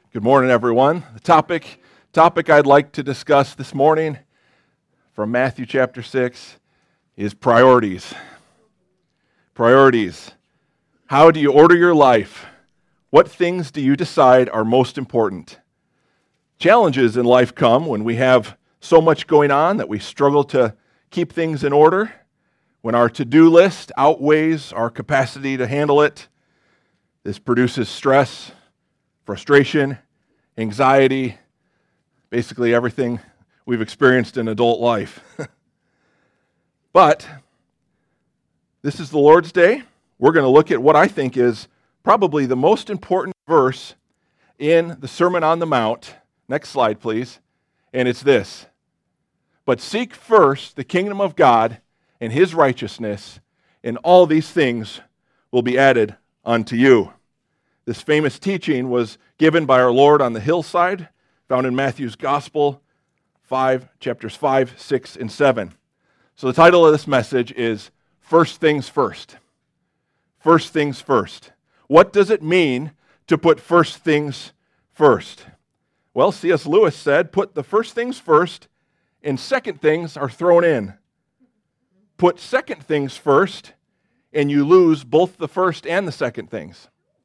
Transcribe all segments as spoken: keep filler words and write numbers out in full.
Good morning, everyone. The topic, topic I'd like to discuss this morning from Matthew chapter six is priorities. Priorities. How do you order your life? What things do you decide are most important? Challenges in life come when we have so much going on that we struggle to keep things in order, when our to-do list outweighs our capacity to handle it. This produces stress, frustration, anxiety, basically everything we've experienced in adult life. But this is the Lord's Day. We're going to look at what I think is probably the most important verse in the Sermon on the Mount. Next slide, please. And it's this: "But seek first the kingdom of God and his righteousness, and all these things will be added unto you." This famous teaching was given by our Lord on the hillside, found in Matthew's Gospel, five, chapters five, six, and seven. So the title of this message is First Things First. First things first. What does it mean to put first things first? Well, C S Lewis said, put the first things first, and second things are thrown in. Put second things first, and you lose both the first and the second things.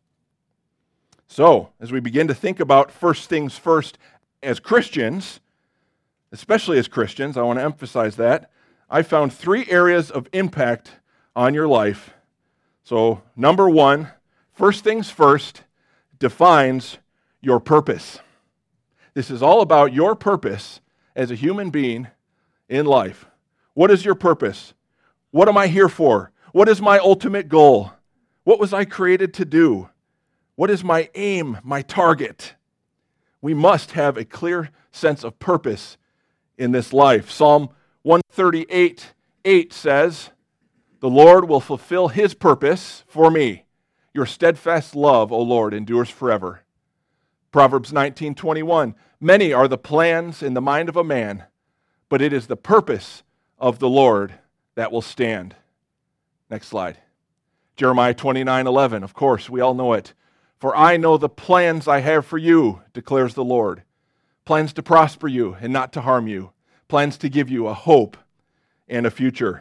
So, as we begin to think about first things first as Christians, especially as Christians, I want to emphasize that, I found three areas of impact on your life. So, number one, first things first defines your purpose. This is all about your purpose as a human being in life. What is your purpose? What am I here for? What is my ultimate goal? What was I created to do? What is my aim, my target? We must have a clear sense of purpose in this life. Psalm one thirty-eight, eight says, "The Lord will fulfill his purpose for me. Your steadfast love, O Lord, endures forever." Proverbs nineteen twenty-one, "Many are the plans in the mind of a man, but it is the purpose of the Lord that will stand." Next slide. Jeremiah twenty-nine eleven, of course, we all know it. "For I know the plans I have for you, declares the Lord. Plans to prosper you and not to harm you. Plans to give you a hope and a future."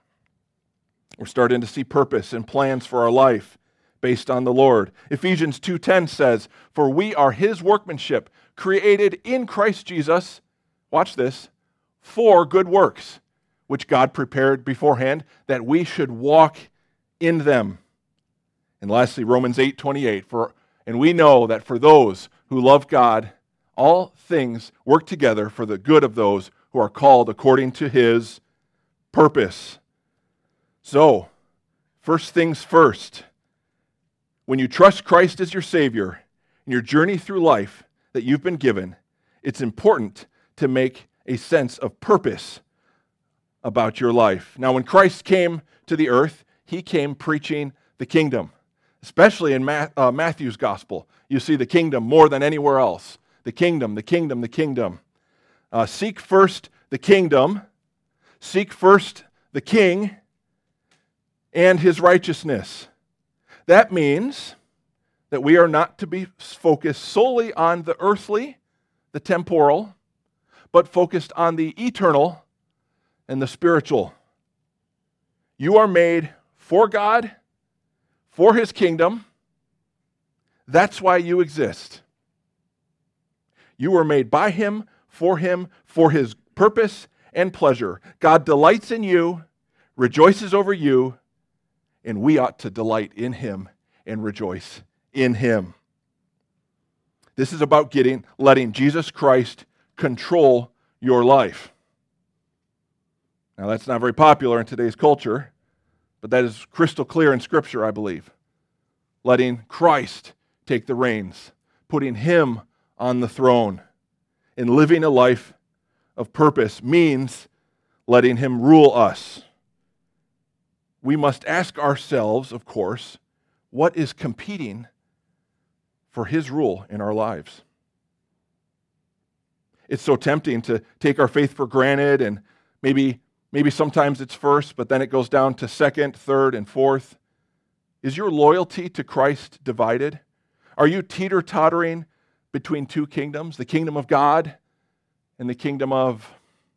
We're starting to see purpose and plans for our life based on the Lord. Ephesians two ten says, "For we are his workmanship, created in Christ Jesus," watch this, "for good works, which God prepared beforehand that we should walk in them." And lastly, Romans eight twenty-eight, "For and we know that for those who love God, all things work together for the good of those who are called according to his purpose." So, first things first. When you trust Christ as your Savior in your journey through life that you've been given, it's important to make a sense of purpose about your life. Now, when Christ came to the earth, he came preaching the kingdom. Especially in Matthew's Gospel, you see the kingdom more than anywhere else. The kingdom, the kingdom, the kingdom. Uh, seek first the kingdom. Seek first the king and his righteousness. That means that we are not to be focused solely on the earthly, the temporal, but focused on the eternal and the spiritual. You are made for God, for his kingdom. That's why you exist. You were made by him, for him, for his purpose and pleasure. God delights in you, rejoices over you, and we ought to delight in him and rejoice in him. This is about getting, letting Jesus Christ control your life. Now, that's not very popular in today's culture, but that is crystal clear in Scripture, I believe. Letting Christ take the reins, putting him on the throne, and living a life of purpose means letting him rule us. We must ask ourselves, of course, what is competing for his rule in our lives? It's so tempting to take our faith for granted, and maybe Maybe sometimes it's first, but then it goes down to second, third, and fourth. Is your loyalty to Christ divided? Are you teeter-tottering between two kingdoms, the kingdom of God and the kingdom of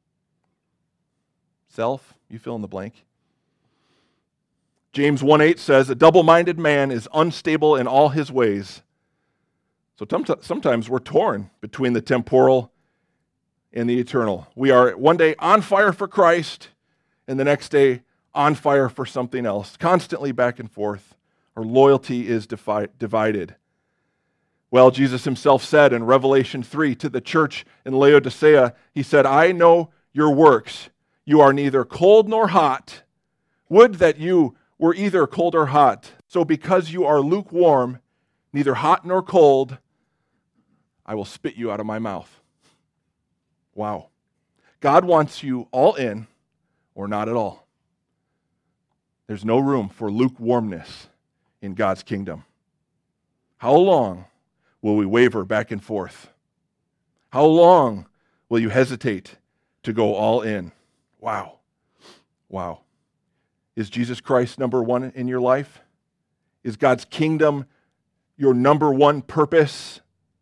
self. You fill in the blank. James one eight says, a double-minded man is unstable in all his ways. So sometimes we're torn between the temporal and the eternal. We are one day on fire for Christ, and the next day on fire for something else, constantly back and forth. Our loyalty is defi- divided. Well, Jesus himself said in Revelation three to the church in Laodicea, he said, I know your works. You are neither cold nor hot. Would that you were either cold or hot. So because you are lukewarm, neither hot nor cold, I will spit you out of my mouth. Wow. God wants you all in or not at all. There's no room for lukewarmness in God's kingdom. How long will we waver back and forth? How long will you hesitate to go all in? Wow. Wow. Is Jesus Christ number one in your life? Is God's kingdom your number one purpose?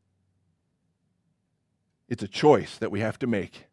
It's a choice that we have to make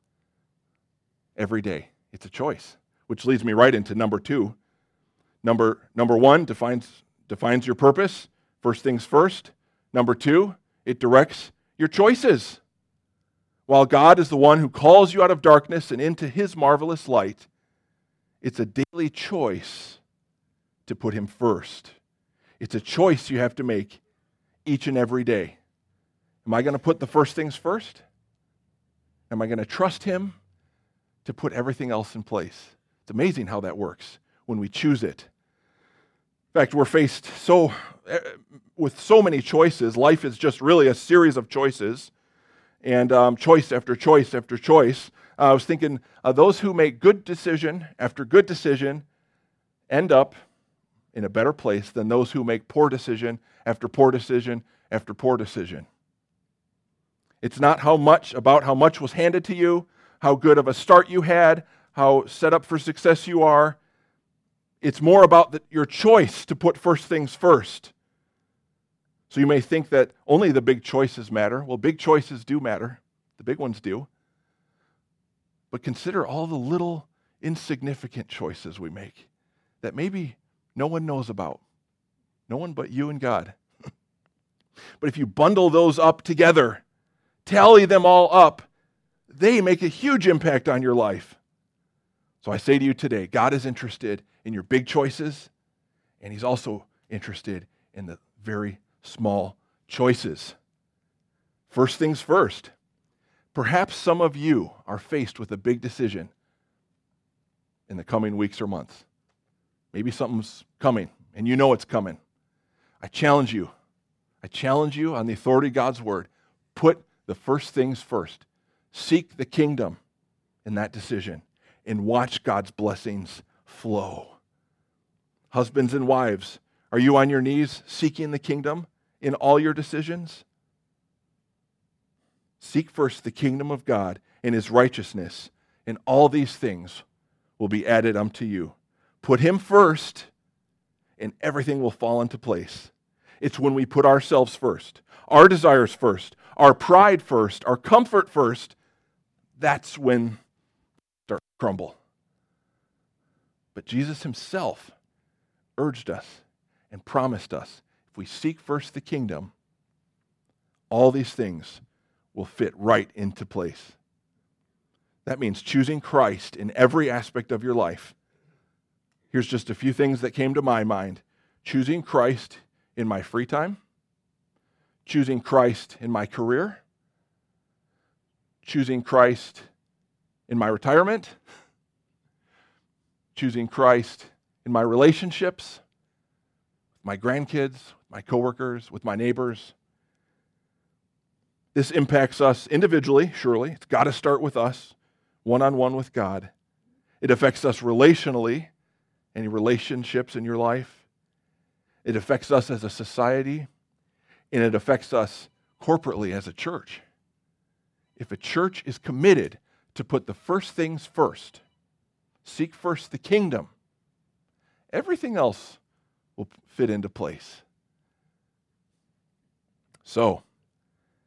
every day. It's a choice, which leads me right into number two. Number, number one defines, defines your purpose. First things first. Number two, it directs your choices. While God is the one who calls you out of darkness and into his marvelous light, it's a daily choice to put him first. It's a choice you have to make each and every day. Am I going to put the first things first? Am I going to trust him to put everything else in place? It's amazing how that works when we choose it. In fact, we're faced so with so many choices. Life is just really a series of choices, and um, choice after choice after choice. Uh, I was thinking uh, those who make good decision after good decision end up in a better place than those who make poor decision after poor decision after poor decision. It's not how much about how much was handed to you, how good of a start you had, how set up for success you are. It's more about the, your choice to put first things first. So you may think that only the big choices matter. Well, big choices do matter. The big ones do. But consider all the little insignificant choices we make that maybe no one knows about. No one but you and God. But if you bundle those up together, tally them all up, they make a huge impact on your life. So I say to you today, God is interested in your big choices, and he's also interested in the very small choices. First things first. Perhaps some of you are faced with a big decision in the coming weeks or months. Maybe something's coming, and you know it's coming. I challenge you. I challenge you on the authority of God's word. Put the first things first. Seek the kingdom in that decision and watch God's blessings flow. Husbands and wives, are you on your knees seeking the kingdom in all your decisions? Seek first the kingdom of God and his righteousness, and all these things will be added unto you. Put him first, and everything will fall into place. It's when we put ourselves first, our desires first, our pride first, our comfort first, that's when we start to crumble. But Jesus himself urged us and promised us, if we seek first the kingdom, all these things will fit right into place. That means choosing Christ in every aspect of your life. Here's just a few things that came to my mind. Choosing Christ in my free time, choosing Christ in my career, choosing Christ in my retirement, choosing Christ in my relationships, with my grandkids, my coworkers, with my neighbors. This impacts us individually, surely. It's got to start with us, one-on-one with God. It affects us relationally, any relationships in your life. It affects us as a society, and it affects us corporately as a church. If a church is committed to put the first things first, seek first the kingdom, everything else will fit into place. So,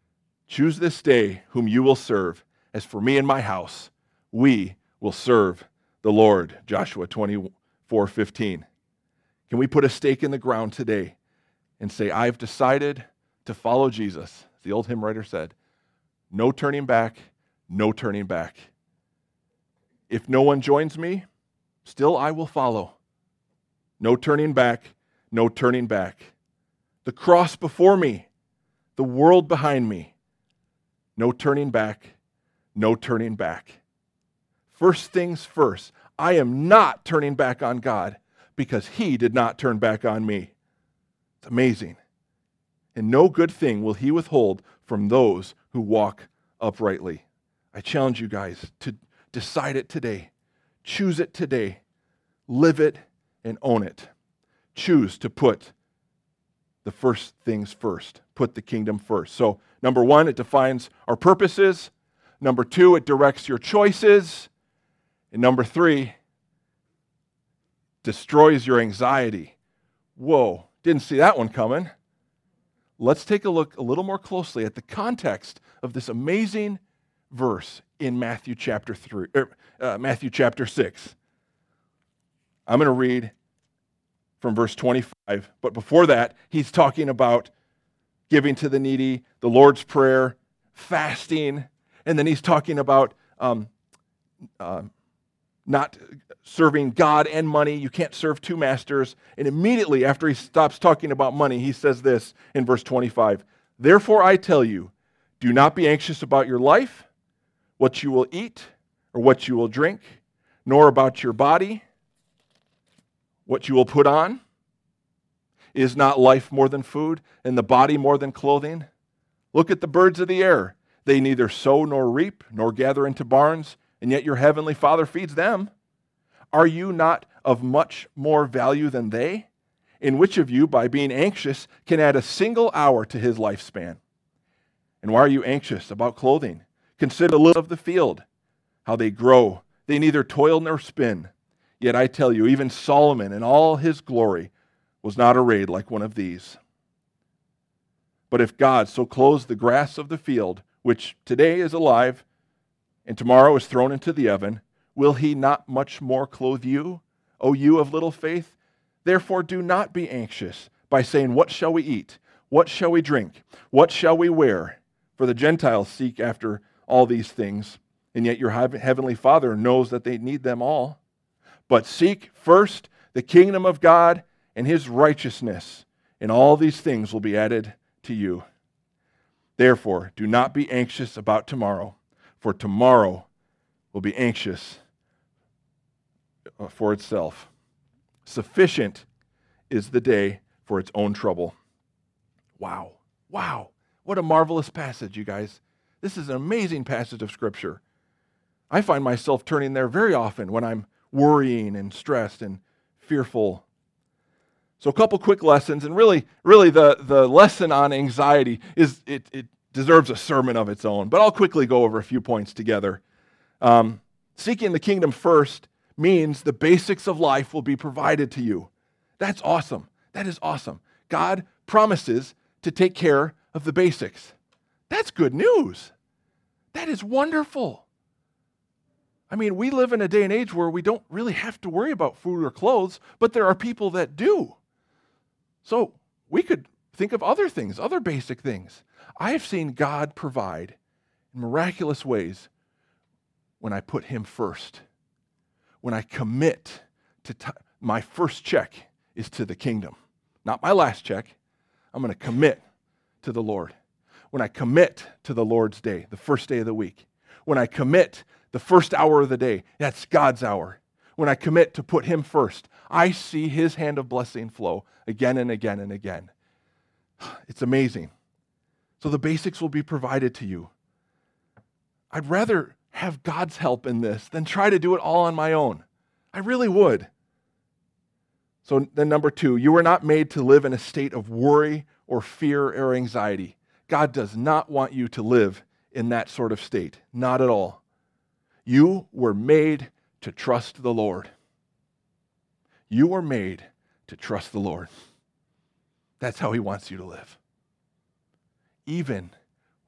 Choose this day whom you will serve. As for me and my house, we will serve the Lord. Joshua twenty-four fifteen. Can we put a stake in the ground today and say, I've decided to follow Jesus? As the old hymn writer said, no turning back, no turning back. If no one joins me, still I will follow. No turning back, no turning back. The cross before me, the world behind me. No turning back, no turning back. First things first, I am not turning back on God because he did not turn back on me. It's amazing. And no good thing will he withhold from those who walk uprightly. I challenge you guys to decide it today. Choose it today. Live it and own it. Choose to put the first things first. Put the kingdom first. So, number one, it defines our purposes. Number two, it directs your choices. And number three, destroys your anxiety. Whoa, didn't see that one coming. Let's take a look a little more closely at the context of this amazing verse in Matthew chapter three, er, uh, Matthew chapter six. I'm going to read from verse twenty-five, but before that, he's talking about giving to the needy, the Lord's Prayer, fasting, and then he's talking about um, uh, not serving God and money. You can't serve two masters. And immediately after he stops talking about money, he says this in verse twenty-five, therefore I tell you, do not be anxious about your life, what you will eat or what you will drink, nor about your body, what you will put on. Is not life more than food, and the body more than clothing? Look at the birds of the air. They neither sow nor reap, nor gather into barns, and yet your heavenly Father feeds them. Are you not of much more value than they? In which of you, by being anxious, can add a single hour to his lifespan? And why are you anxious about clothing? Consider the lilies of the field, how they grow. They neither toil nor spin. Yet I tell you, even Solomon in all his glory was not arrayed like one of these. But if God so clothes the grass of the field, which today is alive and tomorrow is thrown into the oven, will he not much more clothe you, O you of little faith? Therefore do not be anxious by saying, what shall we eat? What shall we drink? What shall we wear? For the Gentiles seek after all these things, and yet your heavenly Father knows that they need them all. But seek first the kingdom of God and his righteousness, and all these things will be added to you. Therefore, do not be anxious about tomorrow, for tomorrow will be anxious for itself. Sufficient is the day for its own trouble. Wow. Wow. What a marvelous passage, you guys. This is an amazing passage of Scripture. I find myself turning there very often when I'm worrying and stressed and fearful. So a couple quick lessons, and really, really the, the lesson on anxiety is it, it deserves a sermon of its own, but I'll quickly go over a few points together. Um, seeking the kingdom first means the basics of life will be provided to you. That's awesome. That is awesome. God promises to take care of the basics. That's good news. That is wonderful. I mean, we live in a day and age where we don't really have to worry about food or clothes, but there are people that do. So we could think of other things, other basic things. I've seen God provide in miraculous ways when I put him first. When I commit to t- my first check is to the kingdom, not my last check. I'm going to commit to the Lord. When I commit to the Lord's day, the first day of the week. When I commit the first hour of the day, that's God's hour. When I commit to put him first, I see his hand of blessing flow again and again and again. It's amazing. So the basics will be provided to you. I'd rather have God's help in this than try to do it all on my own. I really would. So then number two, you were not made to live in a state of worry or fear or anxiety. God does not want you to live in that sort of state. Not at all. You were made to trust the Lord. You were made to trust the Lord. That's how he wants you to live. Even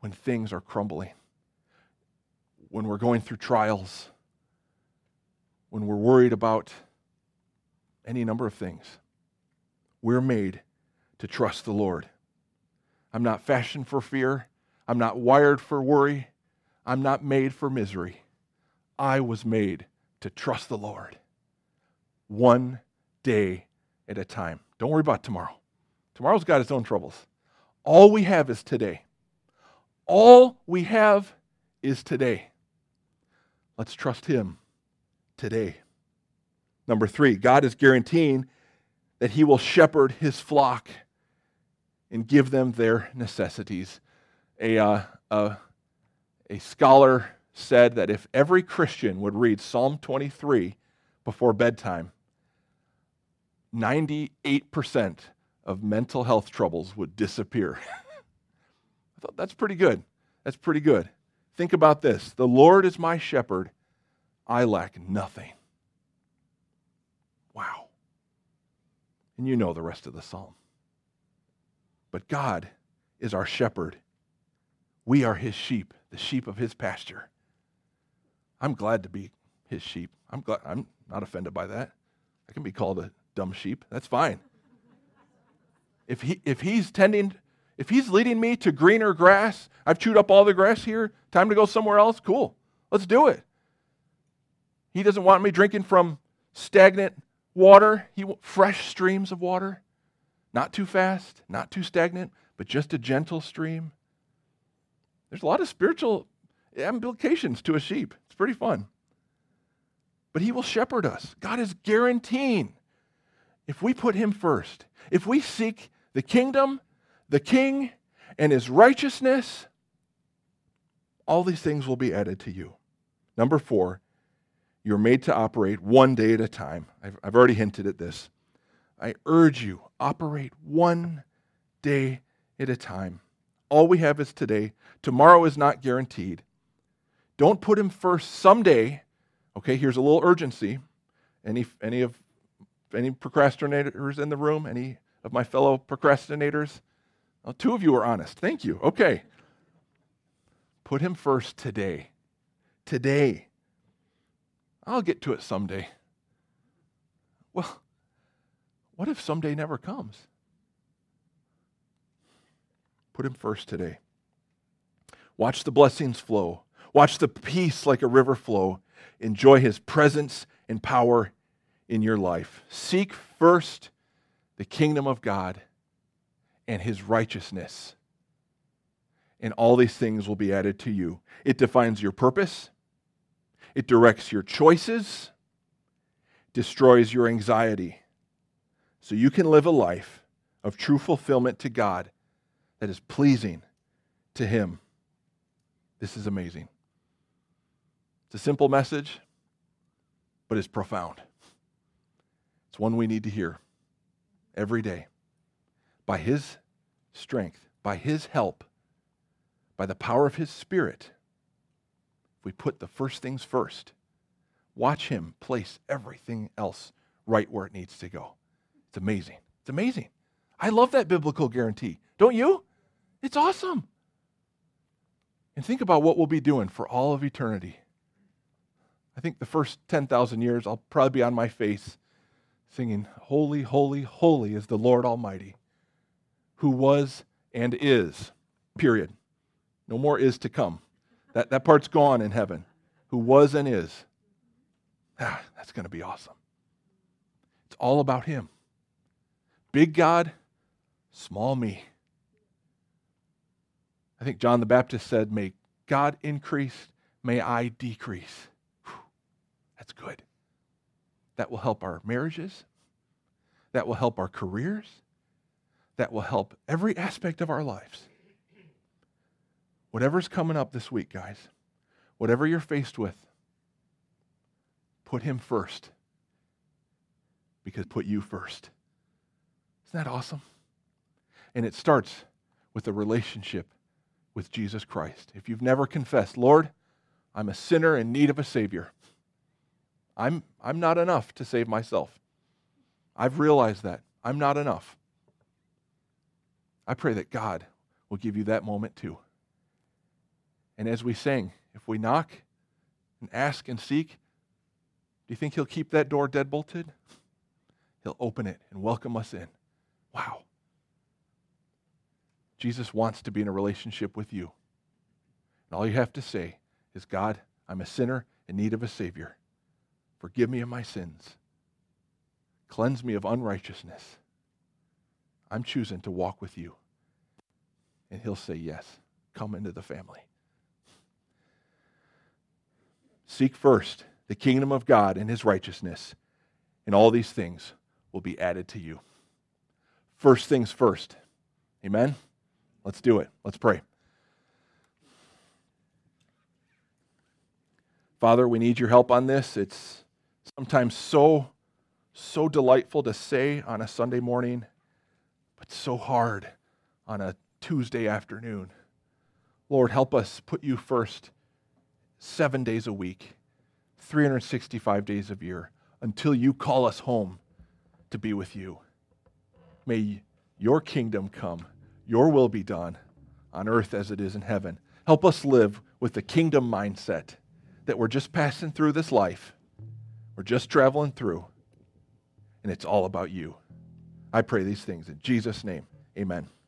when things are crumbling, when we're going through trials, when we're worried about any number of things. We're made to trust the Lord. I'm not fashioned for fear. I'm not wired for worry. I'm not made for misery. I was made to trust the Lord. One day at a time. Don't worry about tomorrow. Tomorrow's got its own troubles. All we have is today. All we have is today. Let's trust Him today. Number three, God is guaranteeing that He will shepherd His flock and give them their necessities. A, uh, a, a scholar said that if every Christian would read Psalm twenty-three before bedtime, ninety-eight percent of mental health troubles would disappear. I thought that's pretty good. That's pretty good. Think about this. The Lord is my shepherd. I lack nothing. Wow. And you know the rest of the psalm. But God is our shepherd. We are His sheep, the sheep of His pasture. I'm glad to be His sheep. I'm glad. I'm not offended by that. I can be called a dumb sheep. That's fine. If he if he's tending, if he's leading me to greener grass, I've chewed up all the grass here, time to go somewhere else, cool. Let's do it. He doesn't want me drinking from stagnant water. He wants fresh streams of water. Not too fast, not too stagnant, but just a gentle stream. There's a lot of spiritual implications to a sheep. It's pretty fun. But He will shepherd us. God is guaranteeing, if we put Him first, if we seek the kingdom, the King, and His righteousness, all these things will be added to you. Number four, you're made to operate one day at a time. I've, I've already hinted at this. I urge you, operate one day at a time. All we have is today. Tomorrow is not guaranteed. Don't put Him first someday. Okay, here's a little urgency. Any, any of any procrastinators in the room? Any of my fellow procrastinators? Well, two of you are honest. Thank you. Okay. Put Him first today. Today. I'll get to it someday. Well, what if someday never comes? Put Him first today. Watch the blessings flow. Watch the peace like a river flow. Enjoy His presence and power in your life. Seek first the kingdom of God and His righteousness, and all these things will be added to you. It defines your purpose. It directs your choices, destroys your anxiety, so you can live a life of true fulfillment to God that is pleasing to Him. This is amazing. It's a simple message, but it's profound. It's one we need to hear every day. By His strength, by His help, by the power of His Spirit, if we put the first things first, watch Him place everything else right where it needs to go. It's amazing. It's amazing. I love that biblical guarantee. Don't you? It's awesome. And think about what we'll be doing for all of eternity. I think the first ten thousand years, I'll probably be on my face singing, "Holy, holy, holy is the Lord Almighty, who was and is," period. No more is to come. That, that part's gone in heaven. Who was and is. Ah, that's going to be awesome. It's all about Him. Big God, small me. I think John the Baptist said, "May God increase, may I decrease." Whew, that's good. That will help our marriages. That will help our careers. That will help every aspect of our lives. Whatever's coming up this week, guys, whatever you're faced with, put Him first. Because put you first. Isn't that awesome? And it starts with a relationship with Jesus Christ. If you've never confessed, "Lord, I'm a sinner in need of a Savior. I'm, I'm not enough to save myself. I've realized that. I'm not enough." I pray that God will give you that moment too. And as we sang, if we knock and ask and seek, do you think he'll keep that door deadbolted? He'll open it and welcome us in. Wow. Jesus wants to be in a relationship with you. And all you have to say is, God, I'm a sinner in need of a Savior. Forgive me of my sins. Cleanse me of unrighteousness. I'm choosing to walk with you. And he'll say, yes, come into the family. Seek first the kingdom of God and his righteousness, and all these things will be added to you. First things first. Amen? Let's do it. Let's pray. Father, we need your help on this. It's sometimes so, so delightful to say on a Sunday morning, but so hard on a Tuesday afternoon. Lord, help us put you first seven days a week, three hundred sixty-five days a year, until you call us home to be with you. May your kingdom come, your will be done on earth as it is in heaven. Help us live with the kingdom mindset that we're just passing through this life. We're just traveling through, and it's all about you. I pray these things in Jesus' name. Amen.